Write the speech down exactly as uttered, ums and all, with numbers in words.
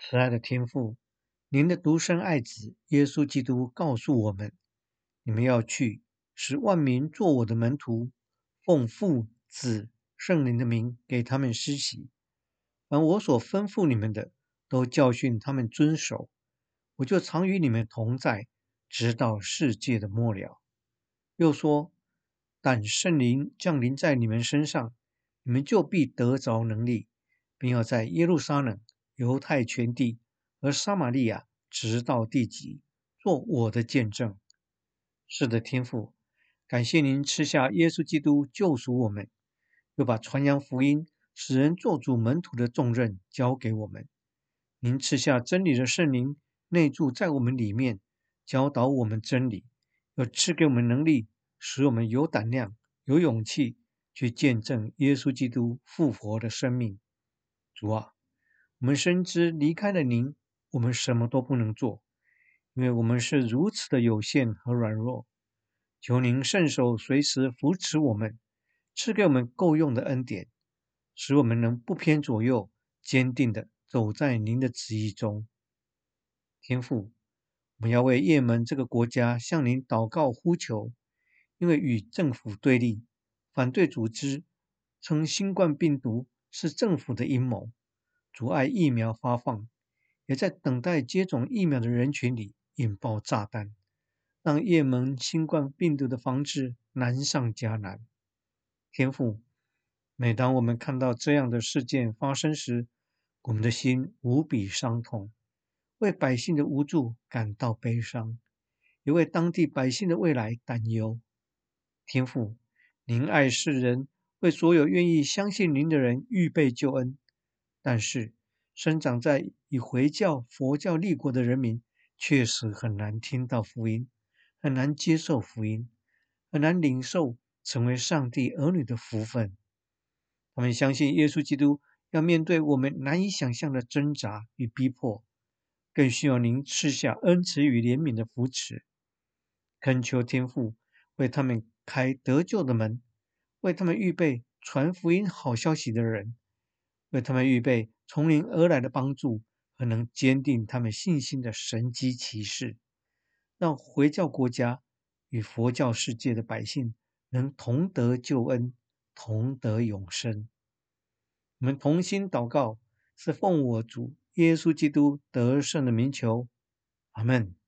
慈爱的天父，您的独生爱子耶稣基督告诉我们：你们要去，使万民做我的门徒，奉父、子、圣灵的名给他们施洗。凡我所吩咐你们的，都教训他们遵守。我就常与你们同在，直到世界的末了。又说：但圣灵降临在你们身上，你们就必得着能力，并要在耶路撒冷、犹太全地和撒玛利亚，直到地极，做我的见证。是的，天父，感谢您赐下耶稣基督救赎我们，又把传扬福音、使人做主门徒的重任交给我们。您赐下真理的圣灵内住在我们里面，教导我们真理，又赐给我们能力，使我们有胆量、有勇气去见证耶稣基督复活的生命。主啊，我们深知离开了您，我们什么都不能做，因为我们是如此的有限和软弱。求您圣手随时扶持我们，赐给我们够用的恩典，使我们能不偏左右，坚定地走在您的旨意中。天父，我们要为也门这个国家向您祷告呼求，因为与政府对立、反对组织称新冠病毒是政府的阴谋，阻碍疫苗发放，也在等待接种疫苗的人群里引爆炸弹，让也门新冠病毒的防治难上加难。天父，每当我们看到这样的事件发生时，我们的心无比伤痛，为百姓的无助感到悲伤，也为当地百姓的未来担忧。天父，您爱世人，为所有愿意相信您的人预备救恩，但是生长在以回教、佛教立国的人民，确实很难听到福音，很难接受福音，很难领受成为上帝儿女的福分。他们相信耶稣基督要面对我们难以想象的挣扎与逼迫，更需要您赐下恩慈与怜悯的扶持。恳求天父为他们开得救的门，为他们预备传福音好消息的人，为他们预备从您而来的帮助和能坚定他们信心的神机骑士，让回教国家与佛教世界的百姓能同得救恩，同得永生。我们同心祷告，是奉我主耶稣基督得胜的名求。阿们。